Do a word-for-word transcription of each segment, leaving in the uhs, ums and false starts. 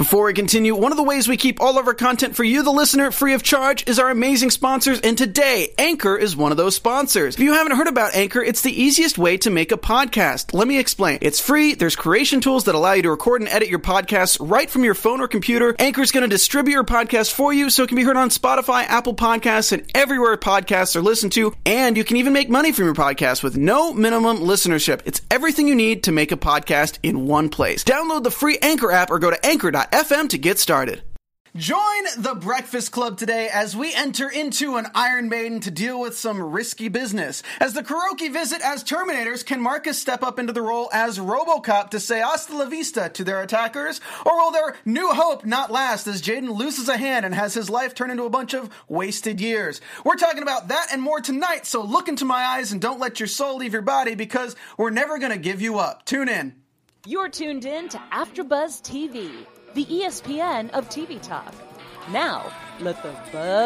Before we continue, one of the ways we keep all of our content for you, the listener, free of charge is our amazing sponsors, and today, Anchor is one of those sponsors. If you haven't heard about Anchor, it's the easiest way to make a podcast. Let me explain. It's free, there's creation tools that allow you to record and edit your podcasts right from your phone or computer. Anchor's going to distribute your podcast for you so it can be heard on Spotify, Apple Podcasts, and everywhere podcasts are listened to, and you can even make money from your podcast with no minimum listenership. It's everything you need to make a podcast in one place. Download the free Anchor app or go to anchor dot f m to get started. Join the Breakfast Club today as we enter into an Iron Maiden to deal with some risky business. As the Kuroki visit as Terminators, can Marcus step up into the role as RoboCop to say hasta la vista to their attackers? Or will their new hope not last as Jaden loses a hand and has his life turn into a bunch of wasted years? We're talking about that and more tonight, so look into my eyes and don't let your soul leave your body because we're never going to give you up. Tune in. You're tuned in to AfterBuzz T V, the E S P N of T V talk. Now, let the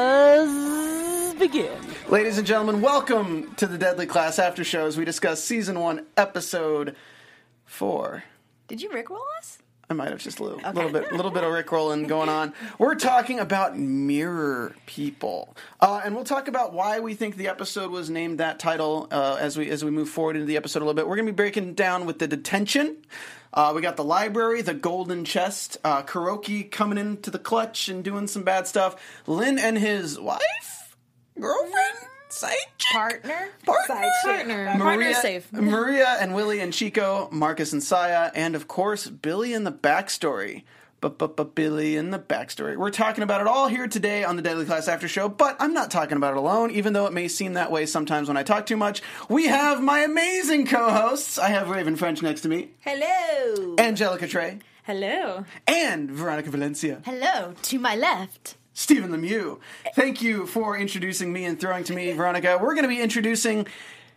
buzz begin. Ladies and gentlemen, welcome to the Deadly Class After Show as we discuss Season one, Episode four. Did you rickroll us? I might have just a little, okay. little bit, little bit of rickrolling going on. We're talking about Mirror People, uh, and we'll talk about why we think the episode was named that title uh, as we as we move forward into the episode a little bit. We're going to be breaking down with the detention. Uh, we got the library, the golden chest, uh, Kuroki coming into the clutch and doing some bad stuff. Lin and his wife, girlfriend. Side chick? Partner? Partner. Side Partner. Maria, Partner's safe. Maria and Willie and Chico, Marcus and Saya, and of course, Billy in the backstory. But Billy in the backstory. We're talking about it all here today on the Deadly Class After Show, but I'm not talking about it alone, even though it may seem that way sometimes when I talk too much. We have my amazing co-hosts. I have Raven French next to me. Hello. Angelica Trey. Hello. And Veronica Valencia. Hello. To my left. Stephen Lemieux. Thank you for introducing me and throwing to me, Veronica. We're going to be introducing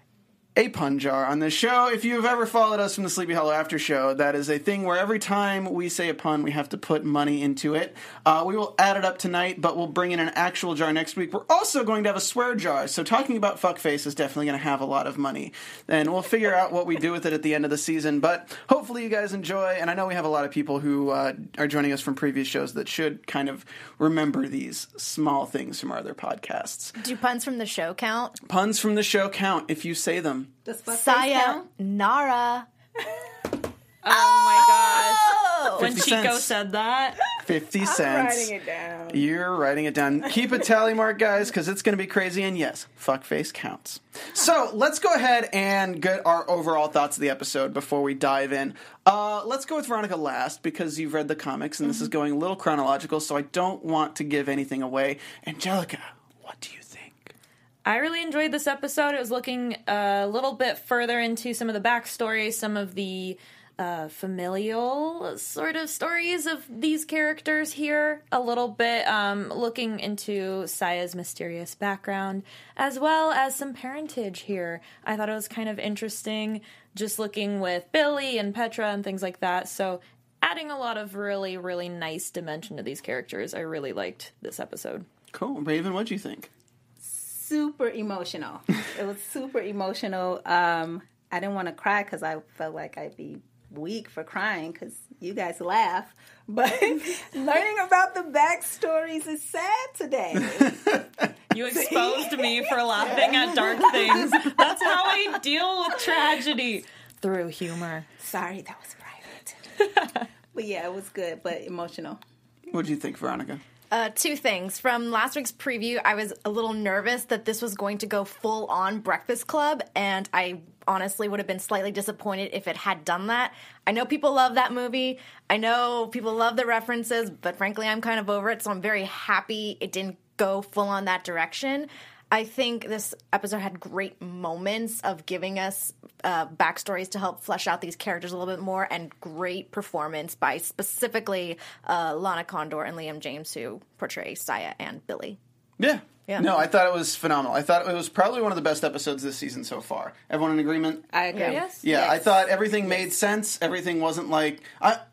a pun jar on this show. If you've ever followed us from the Sleepy Hollow After Show, that is a thing where every time we say a pun, we have to put money into it. Uh, we will add it up tonight, but we'll bring in an actual jar next week. We're also going to have a swear jar, so talking about fuckface is definitely going to have a lot of money. And we'll figure out what we do with it at the end of the season, but hopefully you guys enjoy, and I know we have a lot of people who uh, are joining us from previous shows that should kind of remember these small things from our other podcasts. Do puns from the show count? Puns from the show count if you say them. Saya, Nara. Oh my gosh. Oh! When Chico cents. said that. fifty cents. I'm writing it down. You're writing it down. Keep a tally mark, guys, because it's going to be crazy. And yes, fuckface counts. So let's go ahead and get our overall thoughts of the episode before we dive in. Uh, let's go with Veronica last because you've read the comics and mm-hmm. this is going a little chronological, so I don't want to give anything away. Angelica, what do you think? I really enjoyed this episode. It was looking a little bit further into some of the backstory, some of the uh, familial sort of stories of these characters here, a little bit um, looking into Saya's mysterious background, as well as some parentage here. I thought it was kind of interesting, just looking with Billy and Petra and things like that, so adding a lot of really, really nice dimension to these characters. I really liked this episode. Cool. Raven, what'd you think? Super emotional. It was super emotional. Um, I didn't want to cry because I felt like I'd be weak for crying because you guys laugh. But learning about the backstories is sad today. You exposed me for laughing at dark things. That's how I deal with tragedy. Through humor. Sorry, that was private. But yeah, it was good, but emotional. What'd you think, Veronica? Uh, two things. From last week's preview, I was a little nervous that this was going to go full-on Breakfast Club, and I honestly would have been slightly disappointed if it had done that. I know people love that movie. I know people love the references, but frankly, I'm kind of over it, so I'm very happy it didn't go full-on that direction. I think this episode had great moments of giving us uh, backstories to help flesh out these characters a little bit more, and great performance by specifically uh, Lana Condor and Liam James, who portray Saya and Billy. Yeah. Yeah. No, I thought it was phenomenal. I thought it was probably one of the best episodes this season so far. Everyone in agreement? I agree. Yes. Yeah, Yes. I thought everything made sense. Everything wasn't like... I,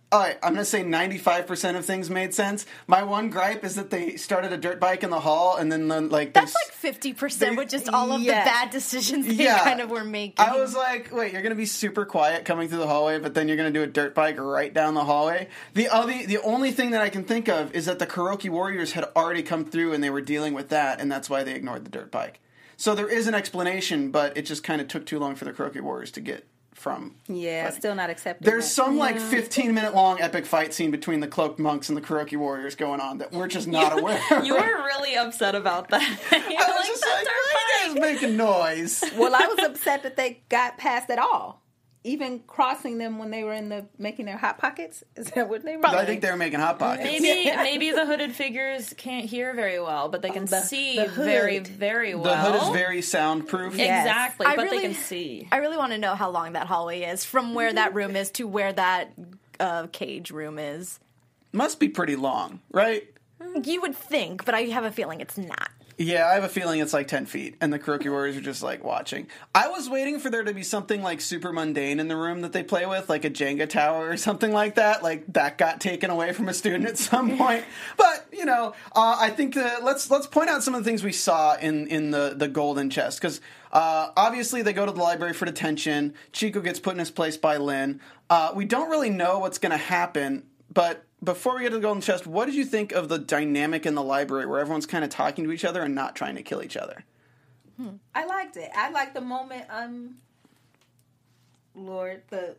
All right, I'm going to say ninety-five percent of things made sense. My one gripe is that they started a dirt bike in the hall, and then, then like... That's they, like fifty percent they, with just all of yeah. the bad decisions they yeah. kind of were making. I was like, wait, you're going to be super quiet coming through the hallway, but then you're going to do a dirt bike right down the hallway? The other, the only thing that I can think of is that the Kuroki Warriors had already come through, and they were dealing with that, and that's why they ignored the dirt bike. So there is an explanation, but it just kind of took too long for the Kuroki Warriors to get... from Yeah, fighting. still not accepted. There's some like fifteen minute long epic fight scene between the cloaked monks and the Kuroki Warriors going on that we're just not aware of. You were really upset about that. You're I was like, just "That's like, our why are you guys making noise? Well, I was upset that they got past at all. Even crossing them when they were in the making their hot pockets. Is that what they were? I think they were making hot pockets. Maybe maybe the hooded figures can't hear very well, but they can the- see the hood. very, very well. The hood is very soundproof. Yeah. Exactly, I but really- they can see. I really want to know how long that hallway is from where that room is to where that uh, cage room is. Must be pretty long, right? You would think, but I have a feeling it's not. Yeah, I have a feeling it's like ten feet, and the Kuroki Warriors are just like watching. I was waiting for there to be something like super mundane in the room that they play with, like a Jenga tower or something like that. Like that got taken away from a student at some point. But you know, uh, I think that let's let's point out some of the things we saw in in the the golden chest, because uh, obviously they go to the library for detention. Chico gets put in his place by Lin. Uh, we don't really know what's going to happen, but. Before we get to the golden chest, what did you think of the dynamic in the library where everyone's kind of talking to each other and not trying to kill each other? Hmm. I liked it. I liked the moment, um, Lord, the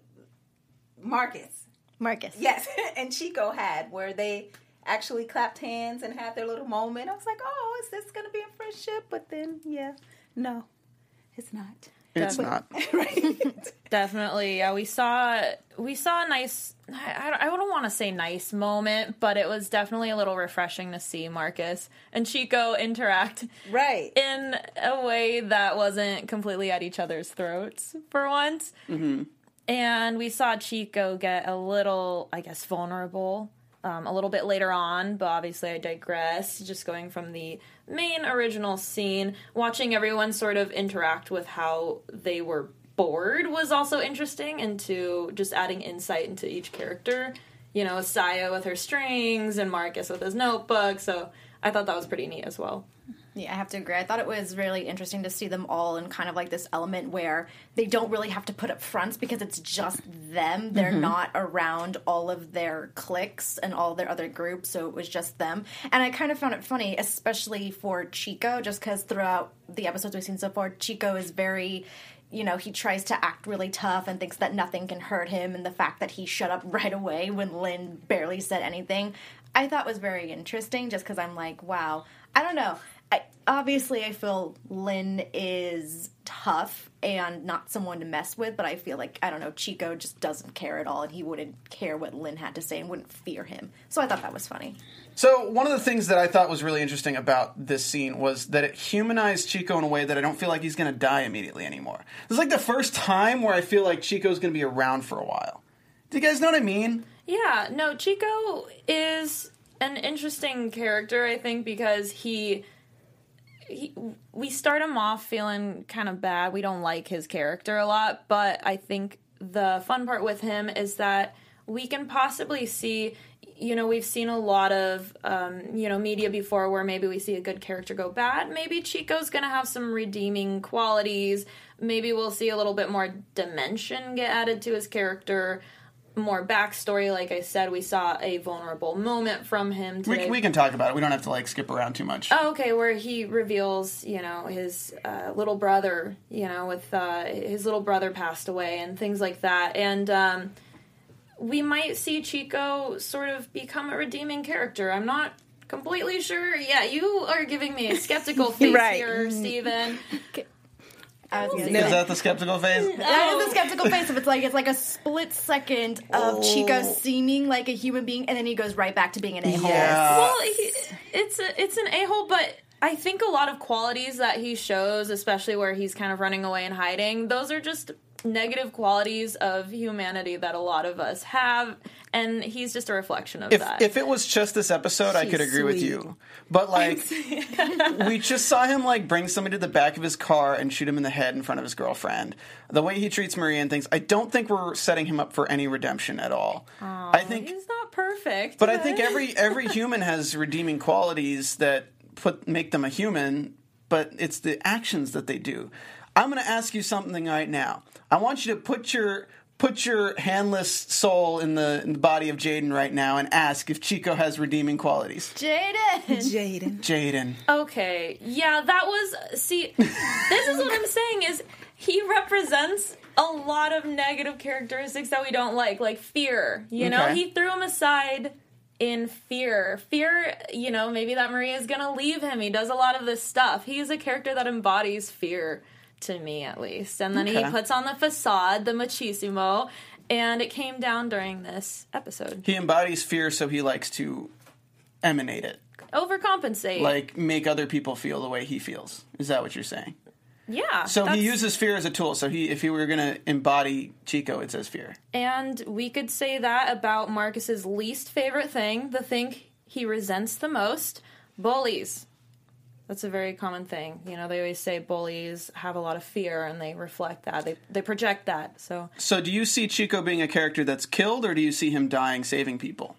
Marcus. Marcus. Yes, and Chico had, where they actually clapped hands and had their little moment. I was like, oh, is this going to be a friendship? But then, yeah, no, it's not. It's Definitely. not. Right. Definitely, yeah. We saw we saw a nice. I, I don't want to say nice moment, but it was definitely a little refreshing to see Marcus and Chico interact Right. in a way that wasn't completely at each other's throats for once. Mm-hmm. And we saw Chico get a little, I guess, vulnerable um, a little bit later on, but obviously I digress. Just going from the main original scene, watching everyone sort of interact with how they were bored was also interesting, into just adding insight into each character. You know, Saya with her strings and Marcus with his notebook, so I thought that was pretty neat as well. Yeah, I have to agree. I thought it was really interesting to see them all in kind of like this element where they don't really have to put up fronts because it's just them. They're Mm-hmm. not around all of their cliques and all their other groups, so it was just them. And I kind of found it funny, especially for Chico, just because throughout the episodes we've seen so far, Chico is very... You know, he tries to act really tough and thinks that nothing can hurt him, and the fact that he shut up right away when Lin barely said anything, I thought was very interesting, just because I'm like, wow. I don't know. I, obviously, I feel Lin is tough and not someone to mess with, but I feel like, I don't know, Chico just doesn't care at all, and he wouldn't care what Lin had to say and wouldn't fear him. So I thought that was funny. So one of the things that I thought was really interesting about this scene was that it humanized Chico in a way that I don't feel like he's going to die immediately anymore. This is like the first time where I feel like Chico's going to be around for a while. Do you guys know what I mean? Yeah, no, Chico is an interesting character, I think, because he... He, we start him off feeling kind of bad. We don't like his character a lot, but I think the fun part with him is that we can possibly see, you know, we've seen a lot of, um, you know, media before where maybe we see a good character go bad. Maybe Chico's going to have some redeeming qualities. Maybe we'll see a little bit more dimension get added to his character. More backstory. Like I said, we saw a vulnerable moment from him today. We, we can talk about it. We don't have to like skip around too much. Oh, okay, where he reveals, you know, his uh, little brother, you know, with uh, his little brother passed away and things like that. And um, we might see Chico sort of become a redeeming character. I'm not completely sure. Yeah, you are giving me a skeptical face Right. here, Steven. I was gonna Is say. that the skeptical phase? That is a skeptical face. If it's like it's like a split second of Chico seeming like a human being, and then he goes right back to being an a-hole. Yeah. Well, he, it's a, it's an a-hole, but I think a lot of qualities that he shows, especially where he's kind of running away and hiding, those are just negative qualities of humanity that a lot of us have, and he's just a reflection of If, that. if it was just this episode, I She's could agree with sweet. you. But, like, we just saw him, like, bring somebody to the back of his car and shoot him in the head in front of his girlfriend. The way he treats Maria and things, I don't think we're setting him up for any redemption at all. Aw, I think, he's not perfect. but I think every every human has redeeming qualities that put make them a human, but it's the actions that they do. I'm going to ask you something right now. I want you to put your... Put your handless soul in the, in the body of Jaden right now and ask if Chico has redeeming qualities. Jaden! Jaden. Jaden. Okay, yeah, that was... See, this is what I'm saying, is he represents a lot of negative characteristics that we don't like, like fear, you know? Okay. He threw him aside in fear. Fear, you know, maybe that Maria's gonna leave him. He does a lot of this stuff. He's a character that embodies fear, to me at least. And then Okay. he puts on the facade, the machismo, and it came down during this episode. He embodies fear, so he likes to emanate it. Overcompensate. Like, make other people feel the way he feels. Is that what you're saying? yeah. So that's- he uses fear as a tool. So he, if he were going to embody Chico, it says fear. And we could say that about Marcus's least favorite thing, the thing he resents the most, bullies. That's a very common thing. You know, they always say bullies have a lot of fear, and they reflect that. They they project that. So So do you see Chico being a character that's killed, or do you see him dying saving people?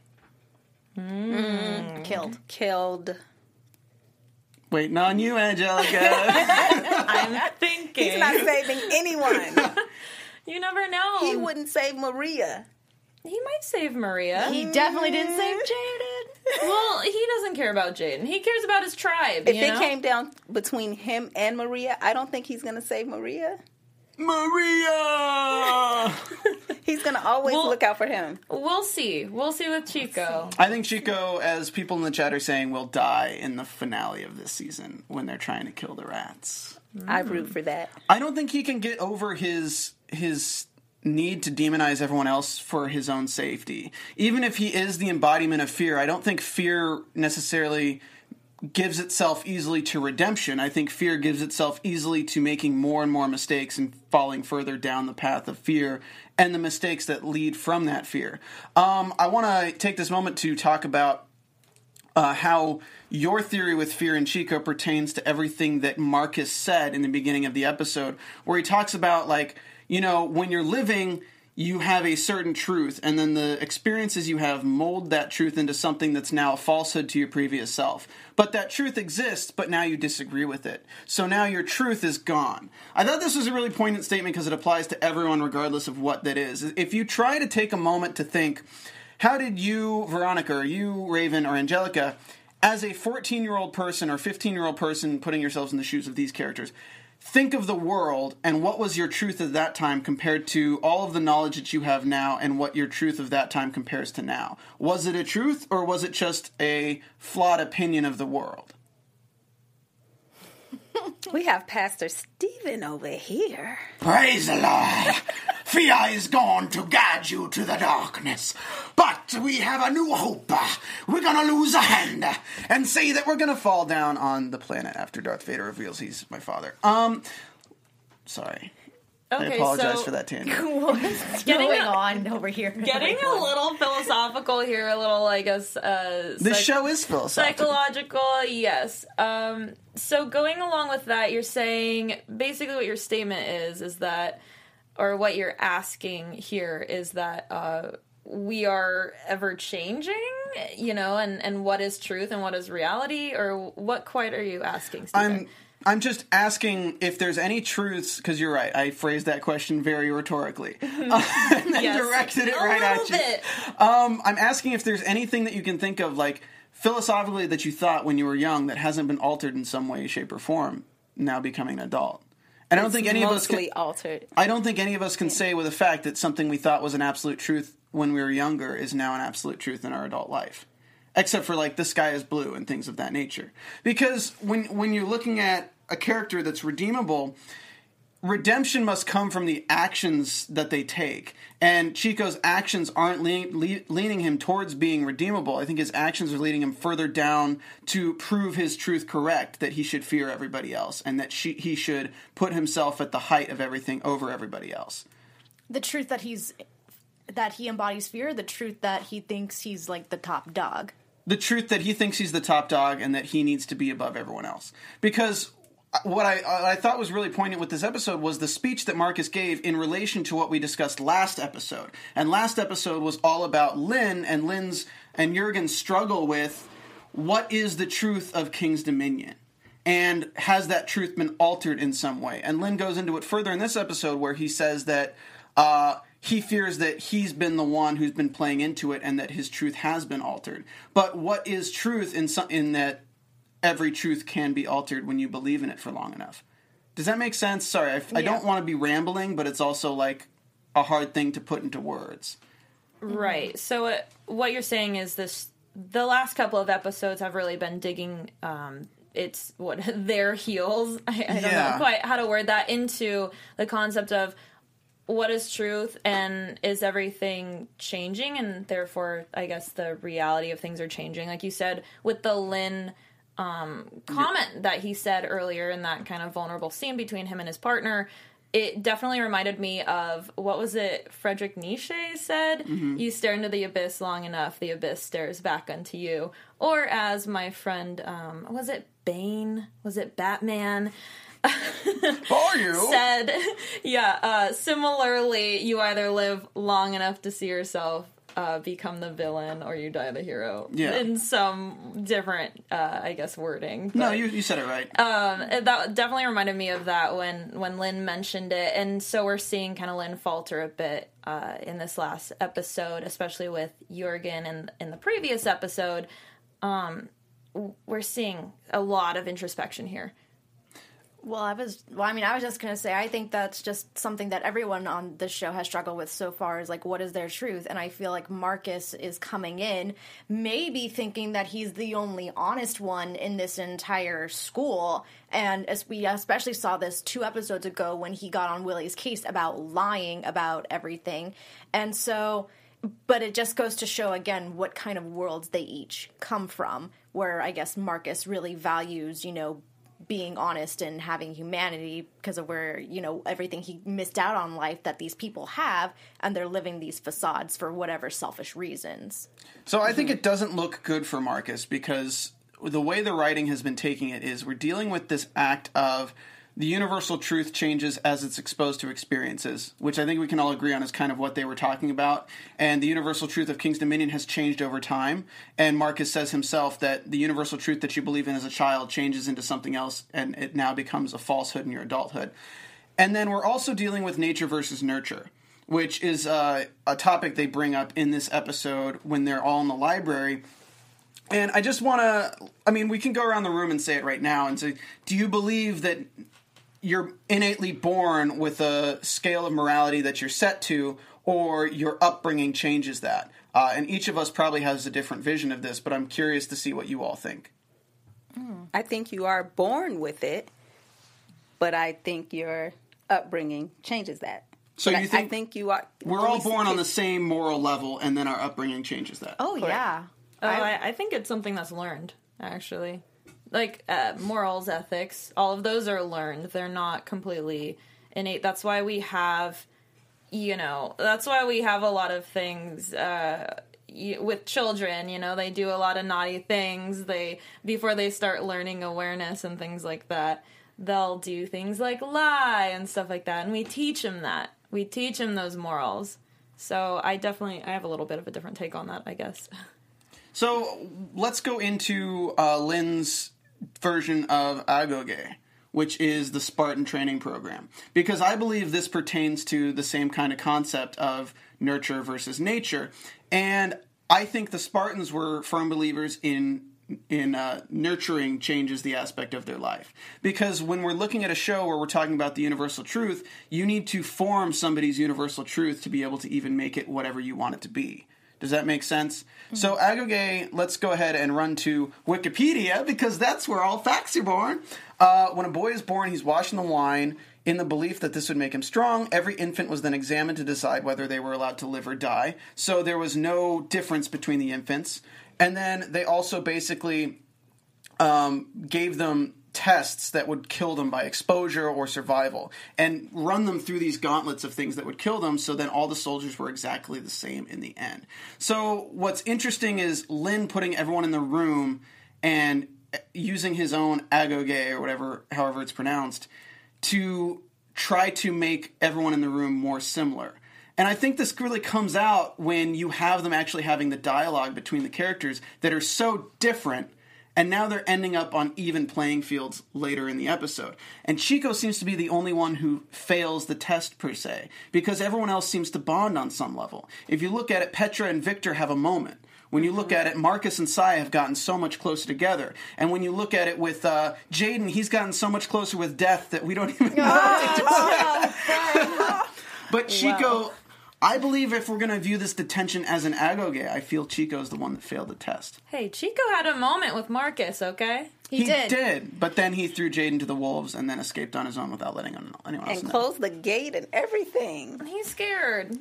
Killed. Killed. Waiting on you, Angelica. I'm thinking. He's not saving anyone. You never know. He wouldn't save Maria. He might save Maria. He definitely didn't save Jaden. well, he doesn't care about Jaden. He cares about his tribe. If you it know? came down between him and Maria, I don't think he's going to save Maria. Maria! He's going to always Well- look out for him. We'll see. We'll see with Chico. I think Chico, as people in the chat are saying, will die in the finale of this season when they're trying to kill the rats. I root for that. I don't think he can get over his his need to demonize everyone else for his own safety. Even if he is the embodiment of fear, I don't think fear necessarily gives itself easily to redemption. I think fear gives itself easily to making more and more mistakes and falling further down the path of fear and the mistakes that lead from that fear. Um, I want to take this moment to talk about Uh, how your theory with Fear and Chico pertains to everything that Marcus said in the beginning of the episode, where he talks about, like, you know, when you're living, you have a certain truth, and then the experiences you have mold that truth into something that's now a falsehood to your previous self. But that truth exists, but now you disagree with it. So now your truth is gone. I thought this was a really poignant statement because it applies to everyone regardless of what that is. If you try to take a moment to think, how did you, Veronica, or you, Raven, or Angelica, as a fourteen-year-old person or fifteen-year-old person putting yourselves in the shoes of these characters, think of the world and what was your truth at that time compared to all of the knowledge that you have now and what your truth of that time compares to now? Was it a truth or was it just a flawed opinion of the world? We have Pastor Stephen over here. Praise the Lord. Fear is gone to guide you to the darkness. But we have a new hope. We're going to lose a hand. And say that we're going to fall down on the planet after Darth Vader reveals he's my father. Um, sorry. I Okay, apologize so for that tangent. What's Getting going a- on over here? Getting a little philosophical here, a little like a uh, This psych- show is philosophical. psychological. Yes. Um, so going along with that, you're saying basically what your statement is is that, or what you're asking here is that uh, we are ever changing, you know, and and what is truth and what is reality, or what quite are you asking, Stephen? I'm I'm just asking if there's any truths, because you're right, I phrased that question very rhetorically. Uh, and then Yes. directed it A right at little you. bit. Um, I'm asking if there's anything that you can think of, like, philosophically that you thought when you were young that hasn't been altered in some way, shape, or form, now becoming an adult. And I don't think any of us can, Mostly altered. I don't think any of us can say with a fact that something we thought was an absolute truth when we were younger is now an absolute truth in our adult life. Except for, like, the sky is blue and things of that nature. Because when when you're looking at a character that's redeemable, redemption must come from the actions that they take. And Chico's actions aren't le- le- leaning him towards being redeemable. I think his actions are leading him further down to prove his truth correct, that he should fear everybody else, and that she- he should put himself at the height of everything over everybody else. The truth that he's that he embodies fear, the truth that he thinks he's like the top dog. The truth that he thinks he's the top dog and that he needs to be above everyone else. Because what I, what I thought was really poignant with this episode was the speech that Marcus gave in relation to what we discussed last episode. And last episode was all about Lynn and Lynn's and Jurgen's struggle with what is the truth of King's Dominion? And has that truth been altered in some way? And Lynn goes into it further in this episode where he says that uh, he fears that he's been the one who's been playing into it and that his truth has been altered. But what is truth in some, in that every truth can be altered when you believe in it for long enough? Does that make sense? Sorry, I, yeah. I don't want to be rambling, but it's also like a hard thing to put into words. Right. So uh, what you're saying is this: the last couple of episodes have really been digging um, it's what their heels. I, I don't Yeah. know quite how to word that into the concept of what is truth and is everything changing, and therefore I guess the reality of things are changing. Like you said with the Lynn um, comment that he said earlier in that kind of vulnerable scene between him and his partner, it definitely reminded me of, what was it Friedrich Nietzsche said? Mm-hmm. You stare into the abyss long enough, the abyss stares back unto you. Or as my friend, um, was it Bane? Was it Batman? Are you? Said, yeah, uh, similarly, you either live long enough to see yourself uh, become the villain, or you die the hero. Yeah. In some different, uh, I guess, wording. But, no, you you said it right. Um, that definitely reminded me of that when, when Lynn mentioned it. And so we're seeing kind of Lynn falter a bit uh, in this last episode, especially with Jurgen and in the previous episode. Um, we're seeing a lot of introspection here. Well, I was, well, I mean, I was just going to say, I think that's just something that everyone on this show has struggled with so far, is like, what is their truth? And I feel like Marcus is coming in, maybe thinking that he's the only honest one in this entire school. And as we especially saw this two episodes ago when he got on Willie's case about lying about everything. And so, but it just goes to show again what kind of worlds they each come from, where I guess Marcus really values, you know, being honest and having humanity because of where, you know, everything he missed out on life that these people have, and they're living these facades for whatever selfish reasons. So I think it doesn't look good for Marcus, because the way the writing has been taking it is we're dealing with this act of the universal truth changes as it's exposed to experiences, which I think we can all agree on is kind of what they were talking about. And the universal truth of King's Dominion has changed over time. And Marcus says himself that the universal truth that you believe in as a child changes into something else, and it now becomes a falsehood in your adulthood. And then we're also dealing with nature versus nurture, which is uh, a topic they bring up in this episode when they're all in the library. And I just want to, I mean, we can go around the room and say it right now and say, do you believe that you're innately born with a scale of morality that you're set to, or your upbringing changes that? Uh, and each of us probably has a different vision of this, but I'm curious to see what you all think. I think you are born with it, but I think your upbringing changes that. So But you I, think, I think you are. we're all born on the same moral level, and then our upbringing changes that? Oh, Correct. yeah. Oh, I, I think it's something that's learned, actually. Like, uh, morals, ethics, all of those are learned. They're not completely innate. That's why we have, you know, that's why we have a lot of things uh, y- with children. You know, they do a lot of naughty things. They, before they start learning awareness and things like that, they'll do things like lie and stuff like that. And we teach them that. We teach them those morals. So I definitely, I have a little bit of a different take on that, I guess. So let's go into uh, Lynn's version of Agoge, which is the Spartan training program, because I believe this pertains to the same kind of concept of nurture versus nature. And I think the Spartans were firm believers in in uh, nurturing changes the aspect of their life. Because when we're looking at a show where we're talking about the universal truth, you need to form somebody's universal truth to be able to even make it whatever you want it to be. Does that make sense? Mm-hmm. So Agoge, let's go ahead and run to Wikipedia, because that's where all facts are born. Uh, when a boy is born, he's washing the wine. in the belief that this would make him strong. Every infant was then examined to decide whether they were allowed to live or die. So there was no difference between the infants. And then they also basically um, gave them tests that would kill them by exposure or survival, and run them through these gauntlets of things that would kill them, so then all the soldiers were exactly the same in the end. So what's interesting is Lin putting everyone in the room and using his own agoge, or whatever, however it's pronounced, to try to make everyone in the room more similar. And I think this really comes out when you have them actually having the dialogue between the characters that are so different. And now they're ending up on even playing fields later in the episode. And Chico seems to be the only one who fails the test, per se, because everyone else seems to bond on some level. If you look at it, Petra and Victor have a moment. When you look at it, Marcus and Saya have gotten so much closer together. And when you look at it with uh, Jaden, he's gotten so much closer with death that we don't even know what to do. But Chico... Wow. I believe if we're going to view this detention as an agoge, I feel Chico's the one that failed the test. Hey, Chico had a moment with Marcus, okay? He, he did. did, but then he threw Jaden to the wolves and then escaped on his own without letting anyone else and know. closed the gate and everything. He's scared.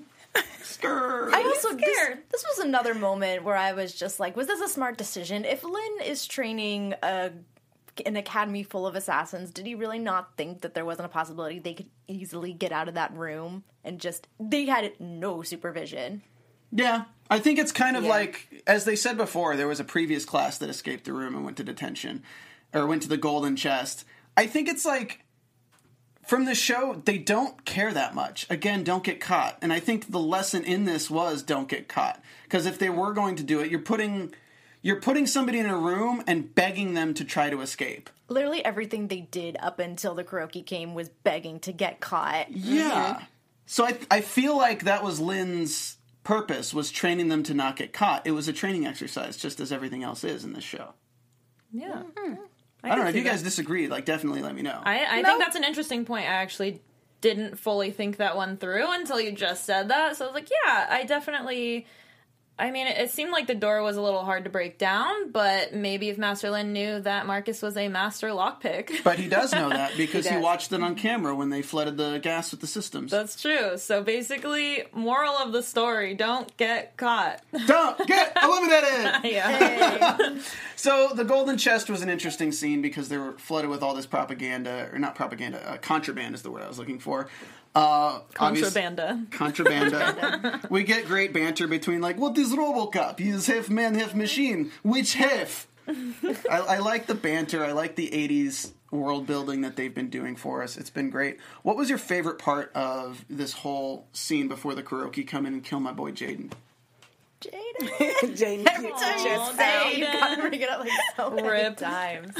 Scared. I also scared. This, this was another moment where I was just like, was this a smart decision? If Lin is training a an academy full of assassins, did he really not think that there wasn't a possibility they could easily get out of that room and just, they had no supervision? Yeah, I think it's kind of Yeah. like, as they said before, there was a previous class that escaped the room and went to detention, or went to the golden chest. I think it's like, from the show, they don't care that much. Again, don't get caught. And I think the lesson in this was don't get caught. Because if they were going to do it, you're putting... You're putting somebody in a room and begging them to try to escape. Literally everything they did up until the Kuroki came was begging to get caught. Yeah. Mm-hmm. So I I feel like that was Lin's purpose, was training them to not get caught. It was a training exercise, just as everything else is in this show. Yeah. Mm-hmm. I, I don't know. If you guys disagree, like, definitely let me know. I, I No. think that's an interesting point. I actually didn't fully think that one through until you just said that. So I was like, yeah, I definitely... I mean, it, it seemed like the door was a little hard to break down, but maybe if Master Lin knew that Marcus was a master lockpick. But he does know that because He he, does. watched it on camera when they flooded the gas with the systems. That's true. So basically, moral of the story, don't get caught. Don't get eliminated! Yeah. So the golden chest was an interesting scene because they were flooded with all this propaganda, or not propaganda, uh, contraband is the word I was looking for. Uh, obvious- Contrabanda. Contrabanda. We get great banter between, like, what is RoboCop? He is half man, half machine. Which half? I, I like the banter. I like the eighties world building that they've been doing for us. It's been great. What was your favorite part of this whole scene before the Kuroki come in and kill my boy Jaden? Jaden. Jaden Every time you say it, you gotta bring it up like so many Rip. times.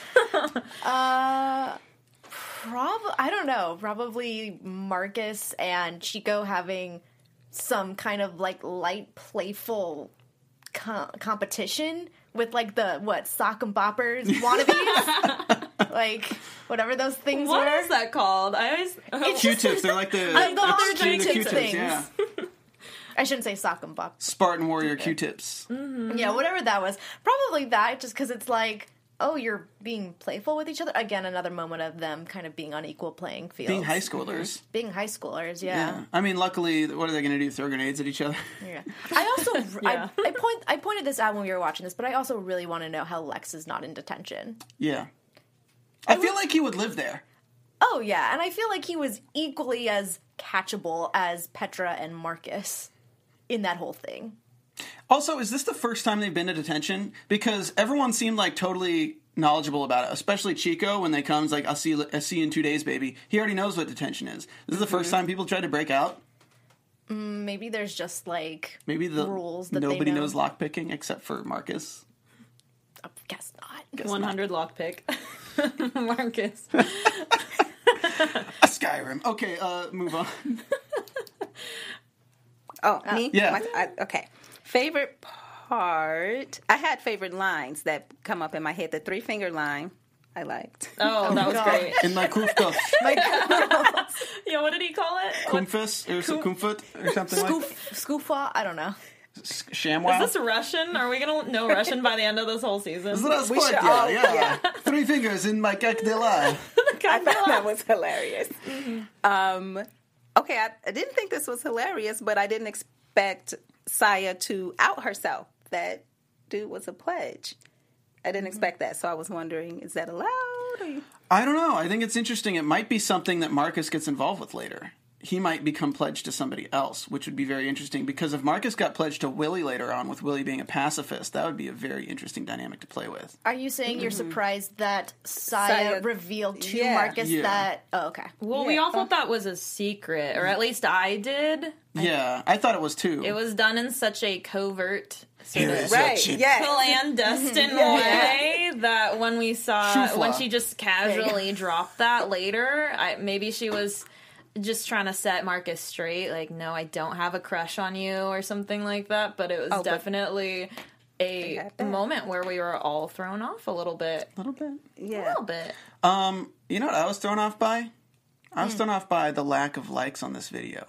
uh, prob- I don't know. Probably Marcus and Chico having some kind of like light, playful co- competition with like the what sock and boppers wannabes, like whatever those things What were. is that called? I always... It's just- Q-tips. They're like the, I thought the they're Q- Q-tips things. yeah. I shouldn't say sock and bop. Spartan Warrior Q-tips. Yeah, whatever that was. Probably that, just because it's like, oh, you're being playful with each other. Again, another moment of them kind of being on equal playing fields. Being high schoolers. Being high schoolers, Yeah. yeah. I mean, luckily, what are they going to do? Throw grenades at each other? yeah. I also, Yeah. I, I point, I pointed this out when we were watching this, but I also really want to know how Lex is not in detention. Yeah. I feel like he would live there. Oh yeah, and I feel like he was equally as catchable as Petra and Marcus in that whole thing. Also, is this the first time they've been to detention? Because everyone seemed like totally knowledgeable about it, especially Chico when they comes like, I'll see you, I'll see you in two days, baby. He already knows what detention is. This is the first time people tried to break out. Maybe there's just like Maybe the rules that nobody they know. knows lockpicking except for Marcus. I guess not. Guess one not. hundred lockpick. Marcus. A Skyrim. Okay, uh, move on. Oh, me? Yeah. My- I- okay. Favorite part. I had favorite lines that come up in my head. The three finger line, I liked. Oh, that was God. great. In my Kufka. Yeah, what did he call it? Kumfus or so- Kumfut or something like Scoof, scoofa? I don't know. S- ShamWow. Is this Russian? Are we gonna know Russian by the end of this whole season? Здравствуйте, We should all- yeah. Three fingers in my kakdela. I thought that was hilarious. Mm-hmm. Um, okay, I, I didn't think this was hilarious, but I didn't expect Saya to out herself. That dude was a pledge. I didn't mm-hmm. expect that, so I was wondering, is that allowed? Or... I don't know. I think it's interesting. It might be something that Marcus gets involved with later. He might become pledged to somebody else, which would be very interesting, because if Marcus got pledged to Willie later on, with Willie being a pacifist, that would be a very interesting dynamic to play with. Are you saying mm-hmm. you're surprised that Saya, Saya revealed to yeah. Marcus yeah. that... Oh, okay. Well, yeah. we all thought that was a secret, or at least I did. Yeah, I thought it was too. It was done in such a covert... Here is right, your yes. clandestine way that when we saw... Shufla. When she just casually dropped that later, I, maybe she was... just trying to set Marcus straight, like, no, I don't have a crush on you or something like that, but it was oh, definitely a moment where we were all thrown off a little bit. A little bit. Yeah. A little bit. Um, you know what I was thrown off by? I was Mm. thrown off by the lack of likes on this video.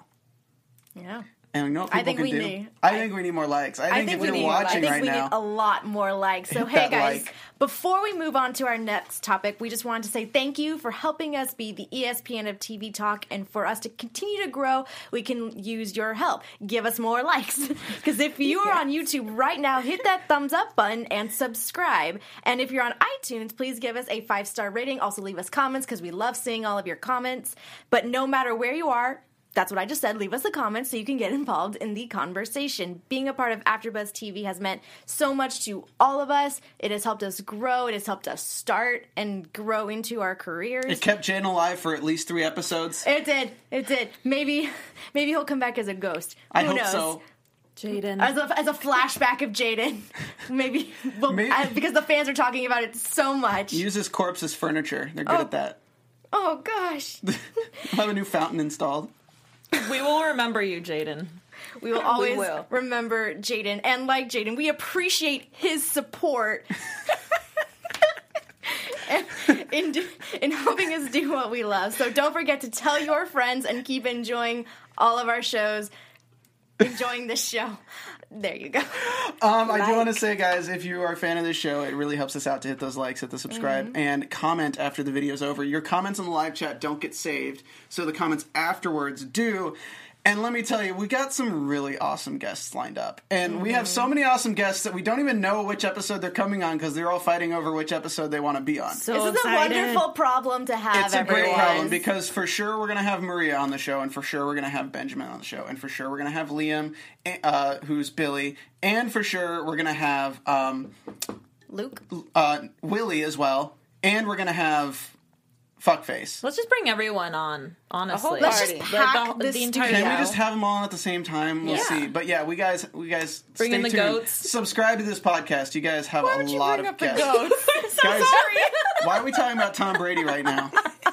Yeah. And you know what people I think can we do? need- I, I- think we need more likes. I I think, think if we you're need watching I think right we now... need a lot more likes. So hit hey that guys, like. before we move on to our next topic, we just wanted to say thank you for helping us be the E S P N of T V Talk, and for us to continue to grow, we can use your help. Give us more likes. Because if you are on YouTube right now, hit that thumbs up button and subscribe. And if you're on iTunes, please give us a five-star rating. Also leave us comments, because we love seeing all of your comments. But no matter where you are, that's what I just said. Leave us a comment so you can get involved in the conversation. Being a part of AfterBuzz T V has meant so much to all of us. It has helped us grow. It has helped us start and grow into our careers. It kept Jaden alive for at least three episodes. It did. It did. Maybe, maybe he'll come back as a ghost. Who I hope knows? so. Jaden. As a, as a flashback of Jaden. Maybe, well, Maybe. I, because the fans are talking about it so much. Use his corpse as furniture. They're good Oh. at that. Oh, gosh. I'll have a new fountain installed. We will remember you, Jaden. We will always will. remember Jaden. And like Jaden, we appreciate his support in, do, in helping us do what we love. So don't forget to tell your friends and keep enjoying all of our shows. Enjoying this show. There you go. Um, I do Like. want to say, guys, if you are a fan of this show, it really helps us out to hit those likes, hit the subscribe, Mm-hmm. and comment after the video's over. Your comments on the live chat don't get saved, so the comments afterwards do. And let me tell you, we got some really awesome guests lined up. And mm-hmm. we have so many awesome guests that we don't even know which episode they're coming on, because they're all fighting over which episode they want to be on. So This is excited. a wonderful problem to have, It's a everyone. great problem, because for sure we're going to have Maria on the show, and for sure we're going to have Benjamin on the show, and for sure we're going to have Liam, uh, who's Billy, and for sure we're going to have um, Luke? uh, Willie as well, and we're going to have Fuckface. Let's just bring everyone on, honestly. Let's just Like, pack the, this the entire studio. Can we show. just have them all at the same time? We'll Yeah. see. But yeah, we guys, we guys, Bring stay in the tuned. goats. Subscribe to this podcast. You guys have Why a would you lot bring of up the guests. goats? I'm so Guys, sorry. Why are we talking about Tom Brady right now?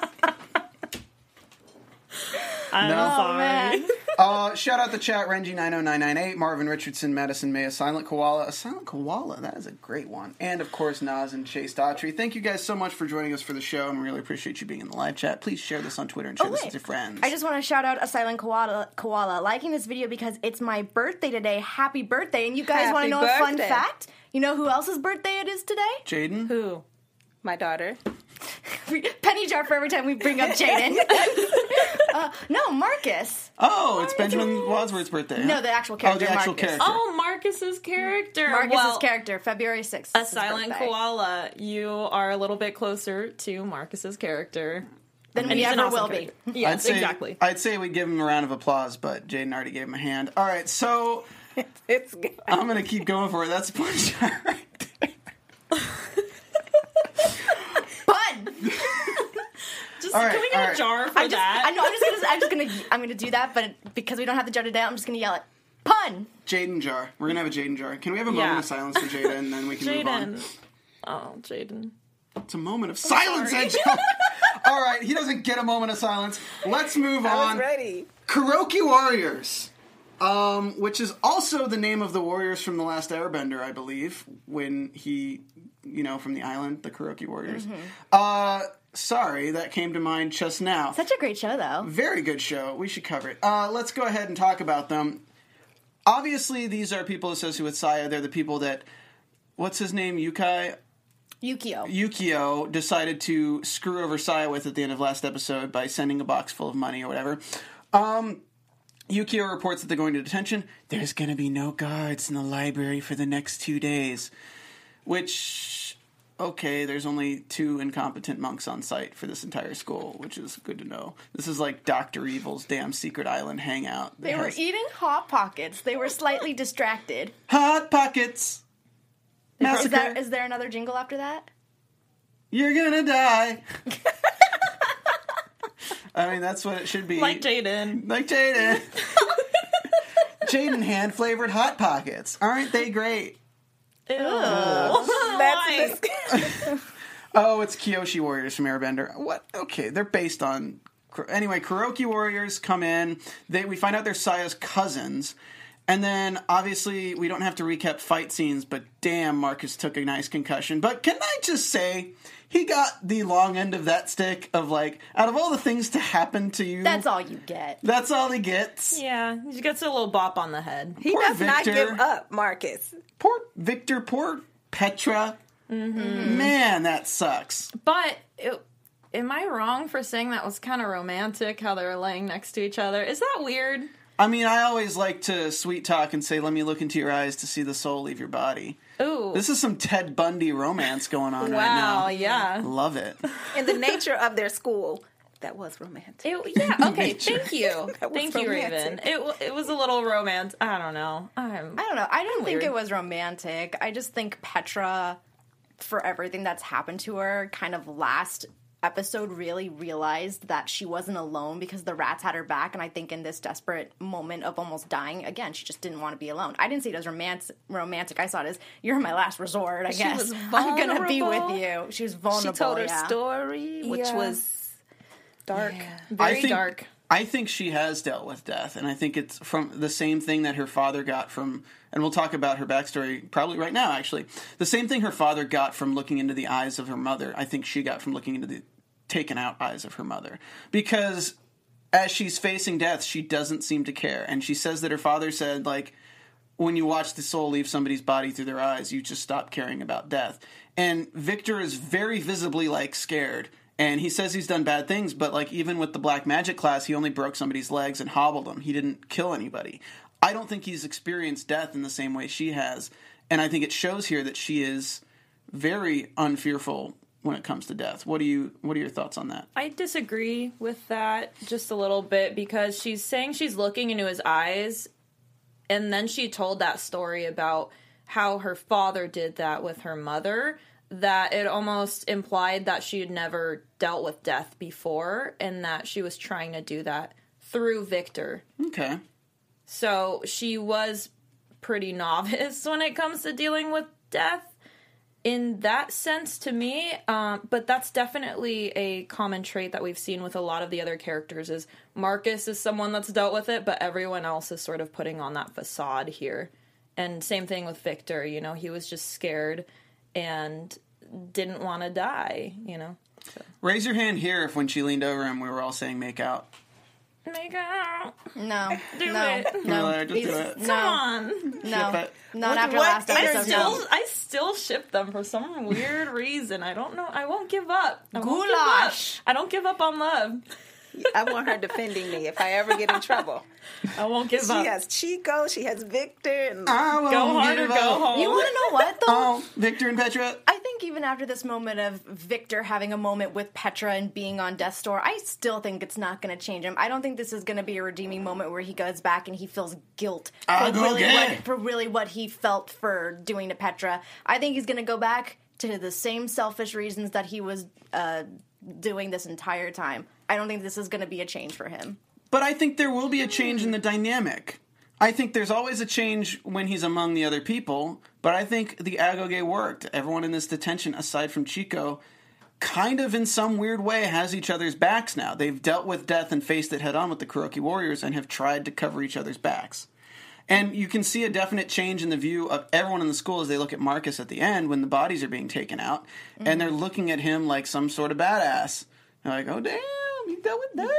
I'm No. Oh, sorry. man. Uh, shout out the chat, Renji nine oh nine nine eight, Marvin Richardson, Madison May, a Silent Koala. A Silent Koala, that is a great one. And, of course, Naz and Chase Daughtry. Thank you guys so much for joining us for the show, and we really appreciate you being in the live chat. Please share this on Twitter and share Oh, this wait. with your friends. I just want to shout out a silent koala, koala liking this video because it's my birthday today. Happy birthday. And you guys want to Happy know a fun birthday. fact? You know who else's birthday it is today? Jaden? Who? My daughter. Penny jar for every time we bring up Jaden. uh, no, Marcus. Oh, it's Benjamin Wadsworth's birthday. huh? No, the actual Oh, character, the actual Marcus. character. Oh, Marcus's character. Marcus's well, character, February sixth. A is his silent birthday. koala. You are a little bit closer to Marcus's character. Than And we he's an ever awesome will be. character. Yes, I'd say, exactly. I'd say we give him a round of applause, but Jaden already gave him a hand. All right, so It's good. I'm going to keep going for it. That's a punch right there. Pun! Just, All right, can we get all a right. jar for I'm just, that? I know, I'm just gonna, I'm just gonna, I'm gonna do that, but because we don't have the jar today, I'm just gonna yell it. Pun! Jaden jar. We're going to have a Jaden jar. Can we have a Yeah. moment of silence for Jaden, and then we can move on? Jaden. Oh, Jaden. It's a moment of silence, sorry. Angel. All right, he doesn't get a moment of silence. Let's move I on. was ready. Kuroki Warriors, um, which is also the name of the warriors from The Last Airbender, I believe, when he, you know, from the island, the Kuroki Warriors. Mm-hmm. Uh, sorry, that came to mind just now. Such a great show, though. Very good show. We should cover it. Uh, let's go ahead and talk about them. Obviously, these are people associated with Saya. They're the people that, what's his name, Yukai? Yukio. Yukio decided to screw over Saya with at the end of last episode by sending a box full of money or whatever. Um, Yukio reports that they're going to detention. There's going to be no guards in the library for the next two days. Which, okay, there's only two incompetent monks on site for this entire school, which is good to know. This is like Doctor Evil's damn secret island hangout. They were eating Hot Pockets. They were slightly distracted. Hot Pockets! Massacre. Is there, is there another jingle after that? You're gonna die. I mean, that's what it should be. Like Jaden. Like Jaden. Jaden hand-flavored Hot Pockets. Aren't they great? Ew. That's Why? Oh, it's Kyoshi Warriors from Airbender. What? Okay, they're based on... Anyway, Kuroki Warriors come in. They We find out they're Saya's cousins. And then, obviously, we don't have to recap fight scenes, but damn, Marcus took a nice concussion. But can I just say, he got the long end of that stick of, like, out of all the things to happen to you... That's all you get. That's all he gets. Yeah, he gets a little bop on the head. He Poor does not Victor. give up, Marcus. Poor Victor, poor Petra. Mm-hmm. Man, that sucks. But... It, am I wrong for saying that was kind of romantic, how they were laying next to each other? Is that weird? I mean, I always like to sweet talk and say, let me look into your eyes to see the soul leave your body. Ooh. This is some Ted Bundy romance going on right now. Wow, yeah. Love it. In the nature of their school, that was romantic. It, yeah, okay, thank you. That was Thank you, Raven. romantic. It, wa- it was a little romantic. I don't know. I'm, I don't know. I didn't think weird. it was romantic. I just think Petra, for everything that's happened to her, kind of last episode really realized that she wasn't alone because the rats had her back. And I think in this desperate moment of almost dying, again, she just didn't want to be alone. I didn't see it as romantic. romantic. I saw it as, you're my last resort, I She guess. was I'm going to be vulnerable. with you. She was vulnerable, She told her yeah. story, which Yeah. was dark. I Very think, dark. I think she has dealt with death, and I think it's from the same thing that her father got from, and we'll talk about her backstory probably right now, actually. The same thing her father got from looking into the eyes of her mother, I think she got from looking into the taken out eyes of her mother. Because as she's facing death, she doesn't seem to care. And she says that her father said, like, when you watch the soul leave somebody's body through their eyes, you just stop caring about death. And Victor is very visibly, like, scared. And he says he's done bad things, but, like, even with the black magic class, he only broke somebody's legs and hobbled them. He didn't kill anybody. I don't think he's experienced death in the same way she has. And I think it shows here that she is very unfearful when it comes to death. What do you? What are your thoughts on that? I disagree with that just a little bit because she's saying she's looking into his eyes, and then she told that story about how her father did that with her mother, that it almost implied that she had never dealt with death before and that she was trying to do that through Victor. Okay. So she was pretty novice when it comes to dealing with death. In that sense, to me, um, but that's definitely a common trait that we've seen with a lot of the other characters is Marcus is someone that's dealt with it, but everyone else is sort of putting on that facade here. And same thing with Victor, you know, he was just scared and didn't want to die, you know. So. Raise your hand here if when she leaned over him we were all saying make out. Make out. No. Do no. it. No. Really, just do He's- it. No. Come on. No. Ship it. Not What- after what last is I episode. still, no. I still ship them for some weird reason. I don't know. I won't give up. I won't give Goulash. up. I don't give up on love. I want her defending me if I ever get in trouble. I won't give She up. has Chico, she has Victor, and I won't Go hard give or go up. home. You want to know what, though? Oh, Victor and Petra. I think even after this moment of Victor having a moment with Petra and being on death's door, I still think it's not going to change him. I don't think this is going to be a redeeming moment where he goes back and he feels guilt for I'll go really, get what, it. for really what he felt for doing to Petra. I think he's going to go back to the same selfish reasons that he was uh, doing this entire time. I don't think this is going to be a change for him. But I think there will be a change in the dynamic. I think there's always a change when he's among the other people, but I think the Agoge worked. Everyone in this detention, aside from Chico, kind of in some weird way has each other's backs now. They've dealt with death and faced it head on with the Kuroki Warriors and have tried to cover each other's backs. And you can see a definite change in the view of everyone in the school as they look at Marcus at the end when the bodies are being taken out, mm-hmm. and they're looking at him like some sort of badass. They're like, oh, damn, he dealt with death.